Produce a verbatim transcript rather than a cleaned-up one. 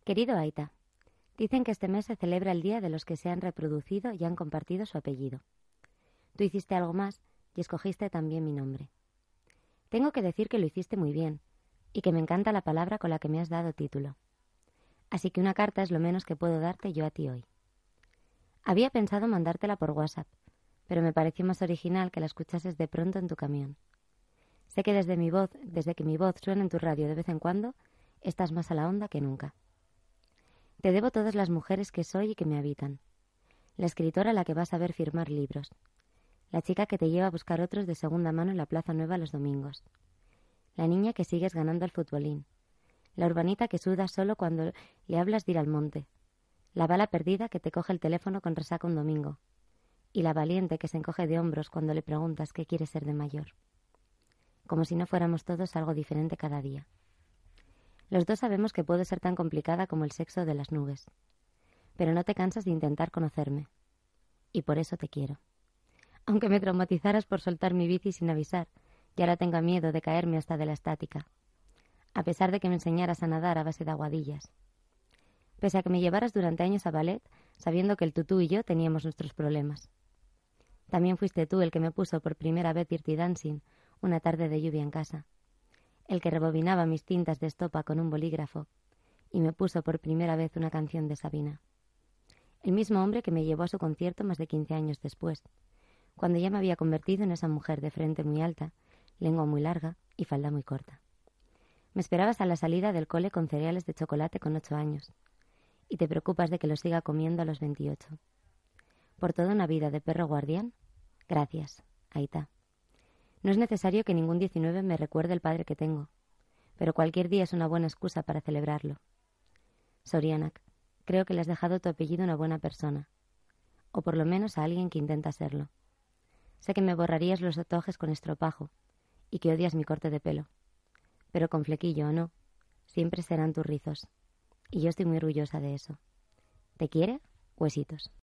Querido Aita, dicen que este mes se celebra el día de los que se han reproducido y han compartido su apellido. Tú hiciste algo más y escogiste también mi nombre. Tengo que decir que lo hiciste muy bien y que me encanta la palabra con la que me has dado título. Así que una carta es lo menos que puedo darte yo a ti hoy. Había pensado mandártela por WhatsApp, pero me pareció más original que la escuchases de pronto en tu camión. Sé que desde mi voz, desde que mi voz suena en tu radio de vez en cuando, estás más a la onda que nunca. Te debo todas las mujeres que soy y que me habitan. La escritora a la que vas a ver firmar libros. La chica que te lleva a buscar otros de segunda mano en la Plaza Nueva los domingos. La niña que sigues ganando al futbolín. La urbanita que suda solo cuando le hablas de ir al monte. La bala perdida que te coge el teléfono con resaca un domingo. Y la valiente que se encoge de hombros cuando le preguntas qué quiere ser de mayor. Como si no fuéramos todos algo diferente cada día. Los dos sabemos que puedo ser tan complicada como el sexo de las nubes. Pero no te cansas de intentar conocerme. Y por eso te quiero. Aunque me traumatizaras por soltar mi bici sin avisar, y ahora tenga miedo de caerme hasta de la estática. A pesar de que me enseñaras a nadar a base de aguadillas. Pese a que me llevaras durante años a ballet, sabiendo que el tutú y yo teníamos nuestros problemas. También fuiste tú el que me puso por primera vez Dirty Dancing una tarde de lluvia en casa. El que rebobinaba mis tintas de estopa con un bolígrafo y me puso por primera vez una canción de Sabina. El mismo hombre que me llevó a su concierto más de quince años después, cuando ya me había convertido en esa mujer de frente muy alta, lengua muy larga y falda muy corta. Me esperabas a la salida del cole con cereales de chocolate con ocho años y te preocupas de que los siga comiendo a los veintiocho. Por toda una vida de perro guardián, gracias, Aita. No es necesario que ningún diecinueve me recuerde el padre que tengo, pero cualquier día es una buena excusa para celebrarlo. Sorianak, creo que le has dejado tu apellido a una buena persona, o por lo menos a alguien que intenta serlo. Sé que me borrarías los tatuajes con estropajo y que odias mi corte de pelo, pero con flequillo o no, siempre serán tus rizos, y yo estoy muy orgullosa de eso. ¿Te quiere? Huesitos.